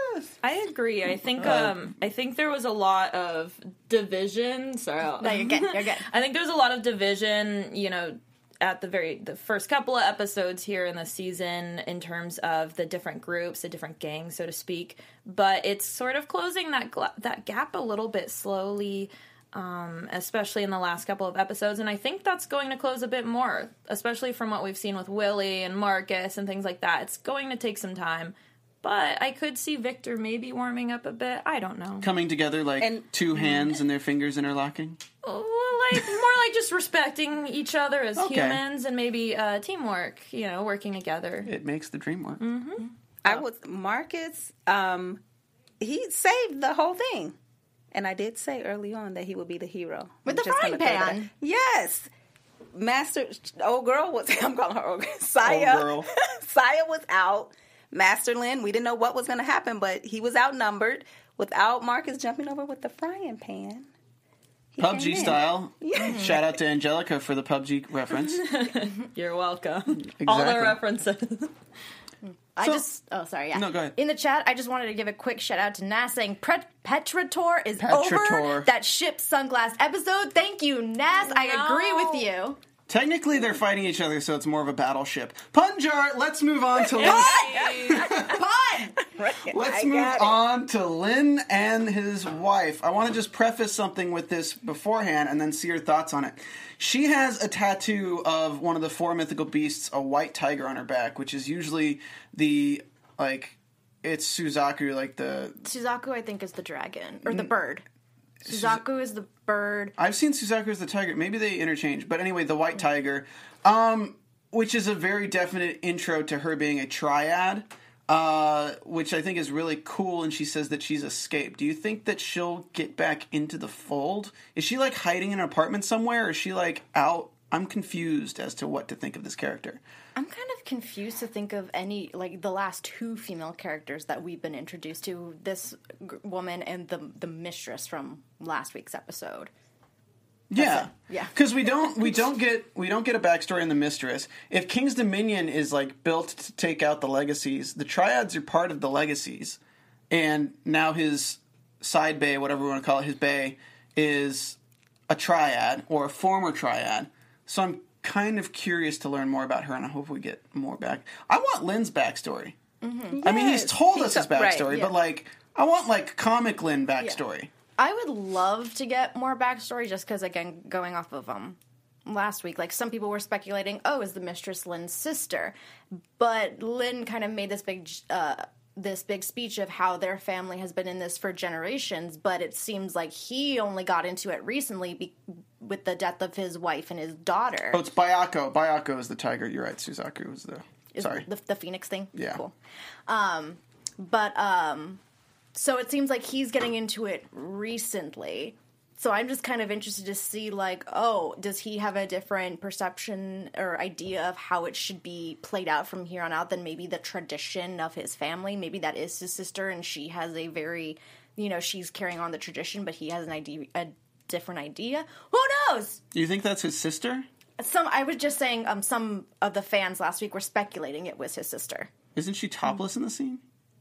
I agree. I think um I think there was a lot of division. Sorry. No, you're good. You're good. I think there was a lot of division, you know, at the very the first couple of episodes here in the season in terms of the different groups, the different gangs, so to speak. But it's sort of closing that gla- that gap a little bit slowly, um, especially in the last couple of episodes. And I think that's going to close a bit more, especially from what we've seen with Willie and Marcus and things like that. It's going to take some time. But I could see Victor maybe warming up a bit. I don't know. Coming together like And- two hands and their fingers interlocking? Well, like more like just respecting each other as Okay. humans and maybe uh, teamwork, you know, working together. It makes the dream work. Mm-hmm. I was Marcus. Um, he saved the whole thing, and I did say early on that he would be the hero With the Just frying gonna throw that pan. out. Yes, Master old girl was. I'm calling her old girl. Saya. Old girl. Saya was out. Master Lin. We didn't know what was going to happen, but he was outnumbered. Without Marcus jumping over with the frying pan. he P U B came G in. style. Shout out to Angelica for the P U B G reference. You're welcome. All the references. I So- just, oh, sorry, yeah. No, go ahead. In the chat, I just wanted to give a quick shout out to Nas saying Pret- Petrator is Petrator. over. That ship sunglass episode. Thank you, Nas. I agree with you. Technically, they're fighting each other, so it's more of a battleship. Punjar, let's move on to Lin. Let's I move got it. on to Lin and his wife. I want to just preface something with this beforehand and then see your thoughts on it. She has a tattoo of one of the four mythical beasts, a white tiger on her back, which is usually the, like, it's Suzaku, like the... Suzaku, I think, is the dragon. Or the bird. Suzaku is the bird. I've seen Suzaku as the tiger. Maybe they interchange. But anyway, the white tiger, um, which is a very definite intro to her being a triad, uh, which I think is really cool. And she says that she's escaped. Do you think that she'll get back into the fold? Is she, like, hiding in an apartment somewhere? Or is she, like, out? I'm confused as to what to think of this character. I'm kind of confused to think of any, like, the last two female characters that we've been introduced to. This g- woman and the the mistress from last week's episode. Yeah, it. Yeah. Because we don't we don't get we don't get a backstory on the mistress. If King's Dominion is like built to take out the legacies, the triads are part of the legacies, and now his side bay, whatever we want to call it, his bay is a triad or a former triad. So I'm kind of curious to learn more about her, and I hope we get more back. I want Lin's backstory. Mm-hmm. I mean, he's Yes. told He us his to- right, backstory, yeah. but like I want like comic Lin backstory. I would love to get more backstory just because, again, going off of um last week, like some people were speculating, oh, is the mistress Lin's sister? But Lin kind of made this big uh, this big speech of how their family has been in this for generations, but it seems like he only got into it recently be- with the death of his wife and his daughter. Oh, it's Bayako. Bayako is the tiger. You're right. Suzaku was the... Is Sorry. the, the Phoenix thing. Yeah. Cool. Um, but um, so it seems like he's getting into it recently. So I'm just kind of interested to see, like, oh, does he have a different perception or idea of how it should be played out from here on out than maybe the tradition of his family? Maybe that is his sister, and she has a very, you know, she's carrying on the tradition, but he has an idea, a different idea. Who knows? You think that's his sister? Some I was just saying, um, some of the fans last week were speculating it was his sister. Isn't she topless in the scene?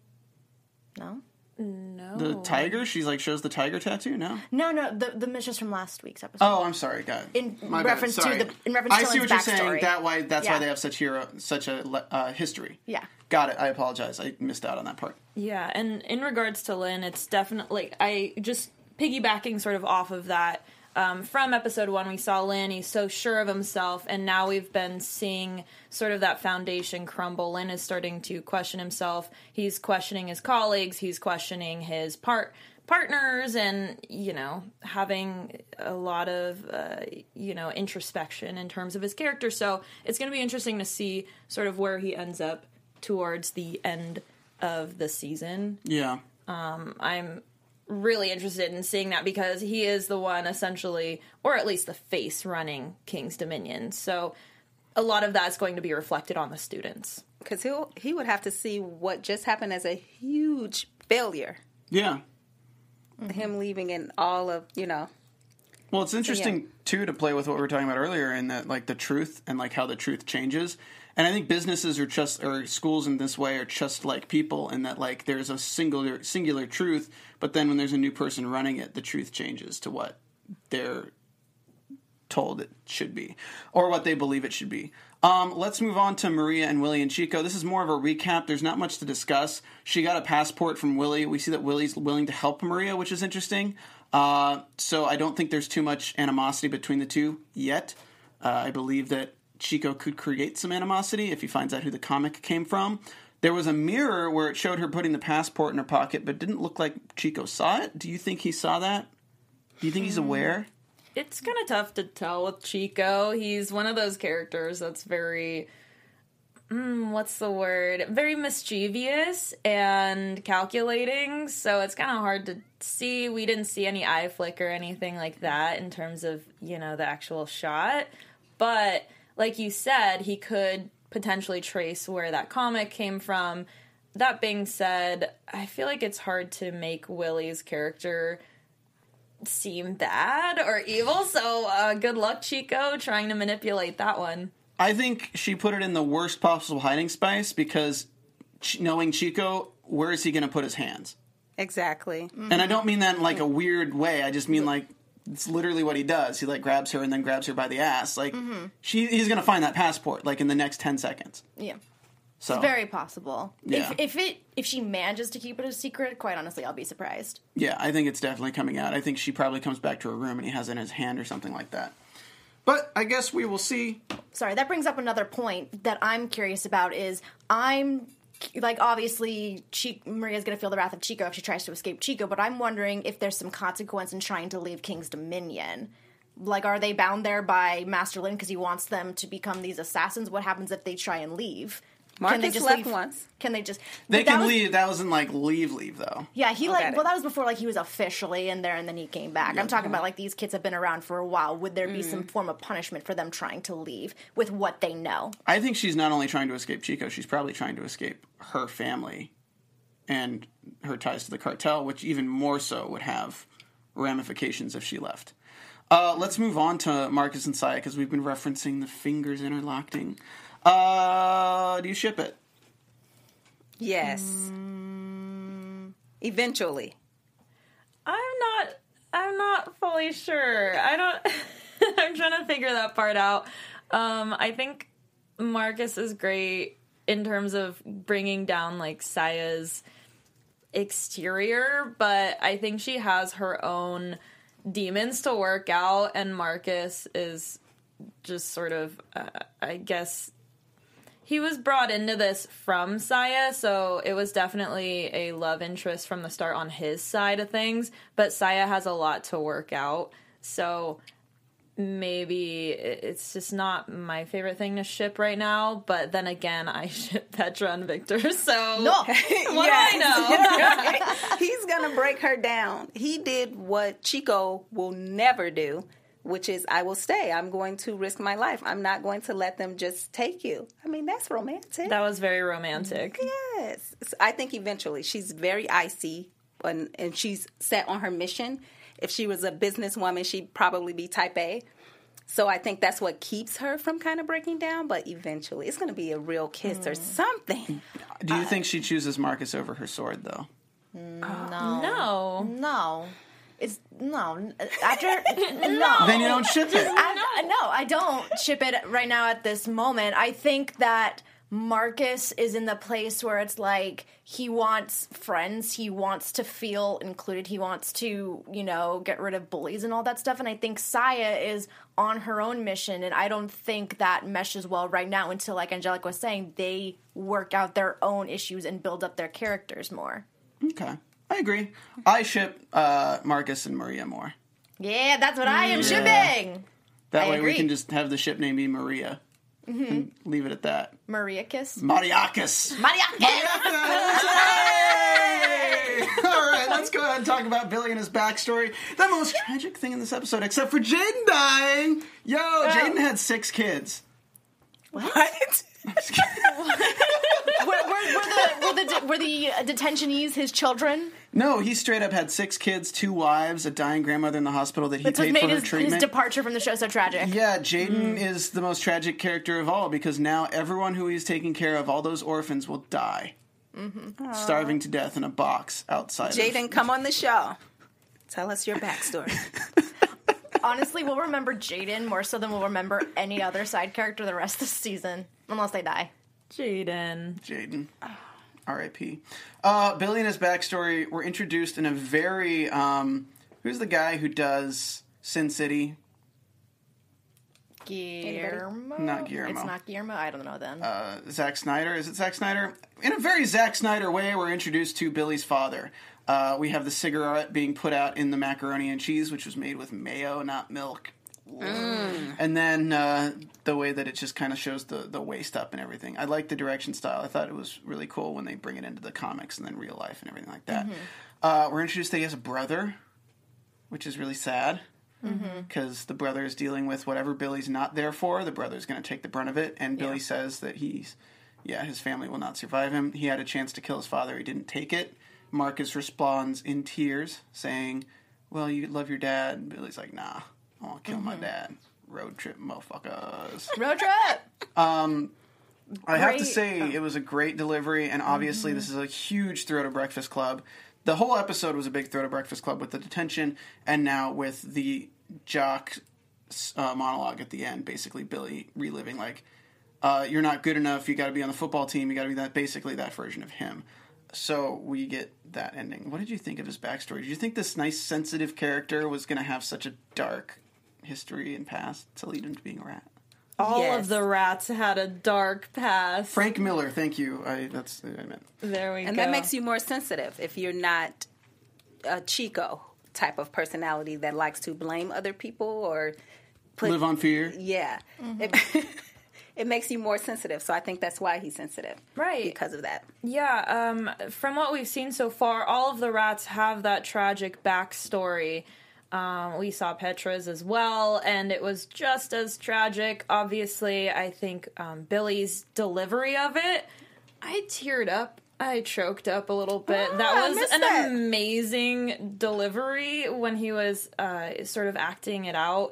No. No. The tiger? She's like shows the tiger tattoo? No? No, no, the the mistress from last week's episode. Oh, I'm sorry, God. In My bad. reference to Sorry. the- in reference I to see Lynn's what you're saying. backstory. That why that's why Yeah. they have such hero such a uh, history. Yeah. Got it. I apologize. I missed out on that part. Yeah, and in regards to Lin, it's definitely, I just piggybacking sort of off of that. Um, from episode one, we saw Lin, he's so sure of himself, and now we've been seeing sort of that foundation crumble. Lin is starting to question himself. He's questioning his colleagues, he's questioning his part partners, and, you know, having a lot of, uh, you know, introspection in terms of his character. So it's going to be interesting to see sort of where he ends up towards the end of the season. Yeah. I'm really interested in seeing that because he is the one essentially, or at least the face running King's Dominion. So a lot of that's going to be reflected on the students. Because he'll he would have to see what just happened as a huge failure. Yeah. Him leaving and all of, you know. Well, it's interesting too to play with what we were talking about earlier in that like the truth and like how the truth changes. And I think businesses are just or schools in this way are just like people in that like there's a singular singular truth, but then when there's a new person running it, the truth changes to what they're told it should be, or what they believe it should be. Um, let's move on to Maria and Willie and Chico. This is more of a recap. There's not much to discuss. She got a passport from Willie. We see that Willie's willing to help Maria, which is interesting. Uh, so I don't think there's too much animosity between the two yet. Uh, I believe that Chico could create some animosity if he finds out who the comic came from. There was a mirror where it showed her putting the passport in her pocket, but it didn't look like Chico saw it. Do you think he saw that? Do you think he's aware? It's kind of tough to tell with Chico. He's one of those characters that's very, mm, what's the word? Very mischievous and calculating, so it's kind of hard to see. We didn't see any eye flick or anything like that in terms of, you know, the actual shot. But, like you said, he could potentially trace where that comic came from. That being said, I feel like it's hard to make Willie's character seem bad or evil, so uh, good luck, Chico, trying to manipulate that one. I think she put it in the worst possible hiding space because ch- knowing Chico, where is he going to put his hands? Exactly. Mm-hmm. And I don't mean that in like a weird way. I just mean like it's literally what he does. He like grabs her and then grabs her by the ass. Like mm-hmm. she, he's going to find that passport like in the next ten seconds. Yeah. So it's very possible. Yeah. If, if it if she manages to keep it a secret, quite honestly, I'll be surprised. Yeah, I think it's definitely coming out. I think she probably comes back to her room and he has it in his hand or something like that. But I guess we will see. Sorry, that brings up another point that I'm curious about is I'm, like, obviously, Chi- Maria's going to feel the wrath of Chico if she tries to escape Chico, but I'm wondering if there's some consequence in trying to leave King's Dominion. Like, are they bound there by Master Lin because he wants them to become these assassins? What happens if they try and leave? Marcus Can they just left leave? once. Can they just... They but that can was- leave. That wasn't like leave, leave though. Yeah, he Oh, like got it. well, that was before like he was officially in there, and then he came back. I'm talking about like these kids have been around for a while. Would there be some form of punishment for them trying to leave with what they know? I think she's not only trying to escape Chico, she's probably trying to escape her family and her ties to the cartel, which even more so would have ramifications if she left. Uh, let's move on to Marcus and Saya because we've been referencing the fingers interlocking. Uh, do you ship it? Yes. Mm. Eventually. I'm not I'm not fully sure. I don't I'm trying to figure that part out. Um, I think Marcus is great in terms of bringing down like Saya's exterior, but I think she has her own demons to work out, and Marcus is just sort of uh, I guess he was brought into this from Saya, so it was definitely a love interest from the start on his side of things, but Saya has a lot to work out, so maybe it's just not my favorite thing to ship right now, but then again, I ship Petra and Victor, so No. what Yes. do I know? He's going to break her down. He did what Chico will never do, which is, I will stay. I'm going to risk my life. I'm not going to let them just take you. I mean, that's romantic. That was very romantic. Yes. So I think eventually she's very icy and, and she's set on her mission. If she was a businesswoman, she'd probably be type A. So I think that's what keeps her from kind of breaking down. But eventually it's going to be a real kiss mm. or something. Do you uh, think she chooses Marcus over her sword, though? No. No. No. It's no. After no. Then you don't ship it. I, no, I don't ship it right now at this moment. I think that Marcus is in the place where it's like he wants friends, he wants to feel included, he wants to, you know, get rid of bullies and all that stuff. And I think Saya is on her own mission, and I don't think that meshes well right now until, like Angelica was saying, they work out their own issues and build up their characters more. Okay. I agree. I ship uh, Marcus and Maria more. Yeah, that's what I am yeah. shipping. That I way agree. we can just have the ship name be Maria. Mm-hmm. And leave it at that. Maria Kiss? Mariakis. Mariakis! All right, let's go ahead and talk about Billy and his backstory. The most tragic thing in this episode, except for Jaden dying. Yo, oh. Jaden had six kids. What? were, were, were, the, were, the, were the detentionees his children? No, he straight up had six kids, two wives, a dying grandmother in the hospital that he That's paid what for made her his, treatment. his departure from the show so tragic. Yeah, Jaden mm. is the most tragic character of all because now everyone who he's taking care of, all those orphans, will die. Mm-hmm. Starving to death in a box outside. Jaden, of... come on the show. Tell us your backstory. honestly, we'll remember Jaden more so than we'll remember any other side character the rest of the season, unless they die. Jaden. Jaden. R I P Uh, Billy and his backstory were introduced in a very, um, who's the guy who does Sin City? Guillermo? Not Guillermo. It's not Guillermo? I don't know then. Uh, Zack Snyder. Is it Zack Snyder? In a very Zack Snyder way, we're introduced to Billy's father. Uh, we have the cigarette being put out in the macaroni and cheese, which was made with mayo, not milk. Mm. And then uh, the way that it just kind of shows the, the waist up and everything. I like the direction style. I thought it was really cool when they bring it into the comics and then real life and everything like that. Mm-hmm. Uh, we're introduced that he has a brother, which is really sad. Because mm-hmm. the brother is dealing with whatever Billy's not there for. The brother's going to take the brunt of it. And Billy yeah. says that he's, yeah, his family will not survive him. He had a chance to kill his father. He didn't take it. Marcus responds in tears, saying, well, you love your dad. And Billy's like, nah, I want to kill mm-hmm. my dad. Road trip, motherfuckers. Road trip! um, I have to say, oh. it was a great delivery. And obviously, mm-hmm. this is a huge throw to Breakfast Club. The whole episode was a big throw to Breakfast Club with the detention, and now with the jock uh, monologue at the end, basically Billy reliving, like, uh, you're not good enough, you got to be on the football team, you got to be that, basically that version of him. So we get that ending. What did you think of his backstory? Did you think this nice, sensitive character was going to have such a dark history and past to lead him to being a rat? All yes. of the rats had a dark past. Frank Miller, thank you. I that's what I meant. There we and go. And that makes you more sensitive if you're not a Chico type of personality that likes to blame other people or put, live on fear. Yeah. Mm-hmm. It, it makes you more sensitive. So I think that's why he's sensitive. Right. Because of that. Yeah. Um, from what we've seen so far, all of the rats have that tragic backstory. Um, we saw Petra's as well, and it was just as tragic. Obviously, I think um, Billy's delivery of it, I teared up. I choked up a little bit. Ah, that was an that. amazing delivery when he was uh, sort of acting it out,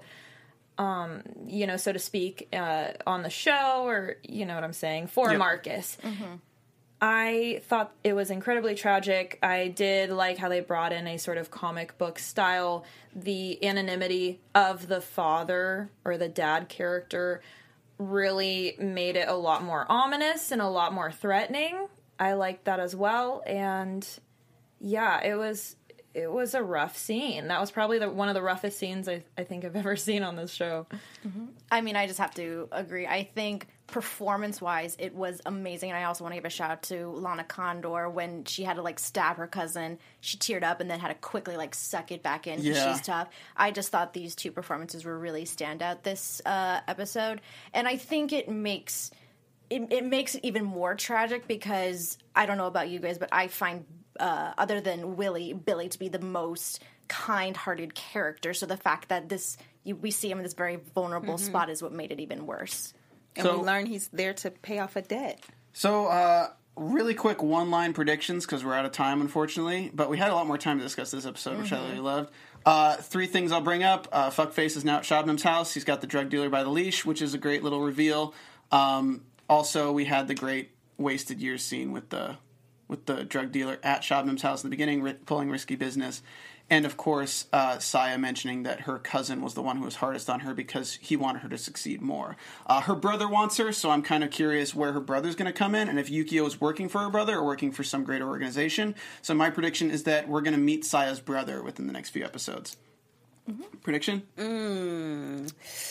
um, you know, so to speak, uh, on the show, or you know what I'm saying, for yep. Marcus. Mm-hmm. I thought it was incredibly tragic. I did like how they brought in a sort of comic book style. The anonymity of the father or the dad character really made it a lot more ominous and a lot more threatening. I liked that as well. And yeah, it was it was a rough scene. That was probably the, one of the roughest scenes I, I think I've ever seen on this show. Mm-hmm. I mean, I just have to agree. I think performance-wise, it was amazing. And I also want to give a shout-out to Lana Condor when she had to, like, stab her cousin. She teared up and then had to quickly, like, suck it back in because yeah. she's tough. I just thought these two performances were really standout this uh, episode. And I think it makes... It, it makes it even more tragic because, I don't know about you guys, but I find, uh, other than Willie, Billy to be the most kind-hearted character. So the fact that this you, we see him in this very vulnerable mm-hmm. spot is what made it even worse. And so, we learn he's there to pay off a debt. So, uh, really quick one-line predictions, because we're out of time, unfortunately. But we had a lot more time to discuss this episode, which mm-hmm. I really loved. Uh, three things I'll bring up. Uh, Fuckface is now at Shabnam's house. He's got the drug dealer by the leash, which is a great little reveal. Um... Also, we had the great wasted years scene with the with the drug dealer at Shabnam's house in the beginning, ri- pulling risky business. And, of course, uh, Saya mentioning that her cousin was the one who was hardest on her because he wanted her to succeed more. Uh, her brother wants her, so I'm kind of curious where her brother's going to come in and if Yukio is working for her brother or working for some greater organization. So my prediction is that we're going to meet Saya's brother within the next few episodes. Mm-hmm. Prediction? Mm.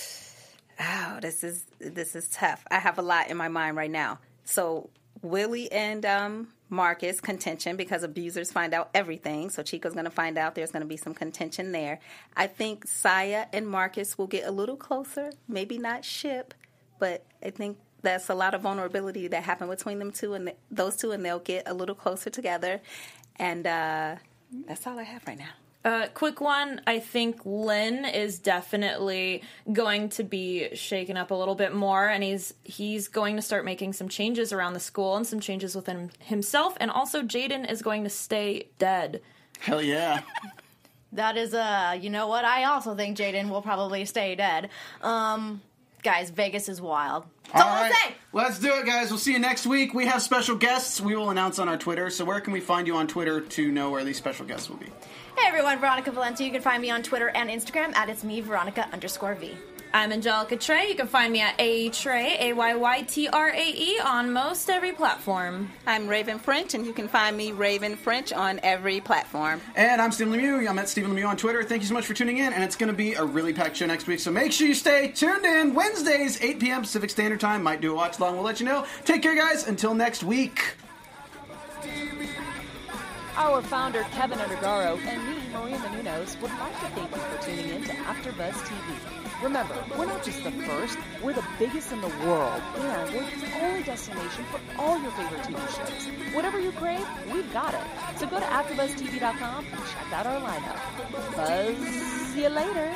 Oh, this is this is tough. I have a lot in my mind right now. So Willie and um, Marcus contention because abusers find out everything. So Chico's going to find out there's going to be some contention there. I think Saya and Marcus will get a little closer. Maybe not ship, but I think that's a lot of vulnerability that happened between them two and the, those two, and they'll get a little closer together. And uh, that's all I have right now. Uh, quick one, I think Lynn is definitely going to be shaken up a little bit more, and he's he's going to start making some changes around the school and some changes within himself, and also Jaden is going to stay dead. Hell yeah. That is, uh, you know what, I also think Jaden will probably stay dead. Um, guys, Vegas is wild. That's all, all right. I'll say. Let's do it, guys. guys. We'll see you next week. We have special guests we will announce on our Twitter. So where can we find you on Twitter to know where these special guests will be? Hey everyone, Veronica Valenti. You can find me on Twitter and Instagram at it's me, Veronica underscore V. I'm Angelica Trey. You can find me at A Trey, A Y Y T R A E, on most every platform. I'm Raven French, and you can find me Raven French on every platform. And I'm Stephen Lemieux. I'm at Stephen Lemieux on Twitter. Thank you so much for tuning in, and it's going to be a really packed show next week, so make sure you stay tuned in. Wednesdays, eight p.m. Pacific Standard Time. Might do a watch-along. We'll let you know. Take care, guys. Until next week. Our founder, Kevin Undergaro, and me, Maria Menounos, would like to thank you for tuning in to AfterBuzz T V. Remember, we're not just the first, we're the biggest in the world, and we're the only destination for all your favorite T V shows. Whatever you crave, we've got it. So go to after buzz T V dot com and check out our lineup. Buzz you later.